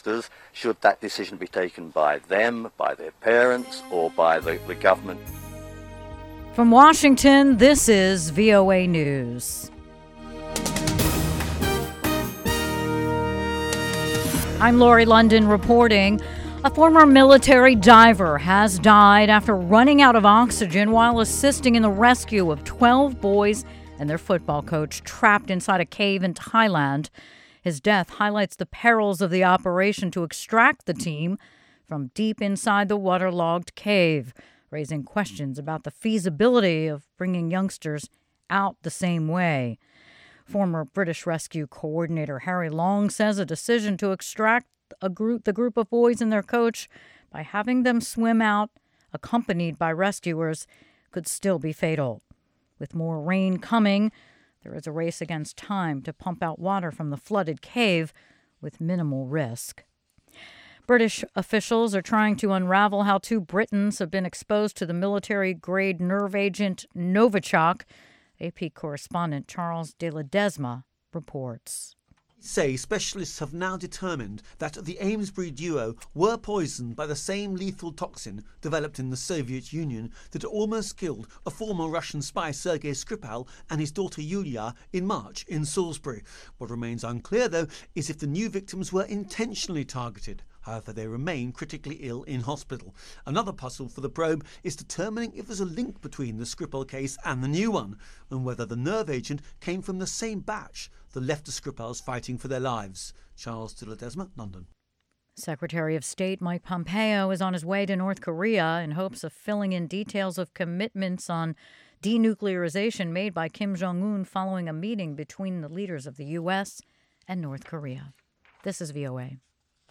youngsters, should that decision be taken by them, by their parents, or by the government? From Washington, this is VOA News. I'm Lori London reporting. A former military diver has died after running out of oxygen while assisting in the rescue of 12 boys and their football coach trapped inside a cave in Thailand. His death highlights the perils of the operation to extract the team from deep inside the waterlogged cave, raising questions about the feasibility of bringing youngsters out the same way. Former British rescue coordinator Harry Long says a decision to extract the group of boys and their coach by having them swim out, accompanied by rescuers, could still be fatal. With more rain coming, there is a race against time to pump out water from the flooded cave with minimal risk. British officials are trying to unravel how 2 Britons have been exposed to the military-grade nerve agent Novichok. AP correspondent Charles de Ledesma reports. Say specialists have now determined that the Amesbury duo were poisoned by the same lethal toxin developed in the Soviet Union that almost killed a former Russian spy Sergei Skripal and his daughter Yulia in March in Salisbury. What remains unclear, though, is if the new victims were intentionally targeted. However, they remain critically ill in hospital. Another puzzle for the probe is determining if there's a link between the Skripal case and the new one, and whether the nerve agent came from the same batch that left the Skripals fighting for their lives. Charles de Ledesma, London. Secretary of State Mike Pompeo is on his way to North Korea in hopes of filling in details of commitments on denuclearization made by Kim Jong-un following a meeting between the leaders of the U.S. and North Korea. This is VOA.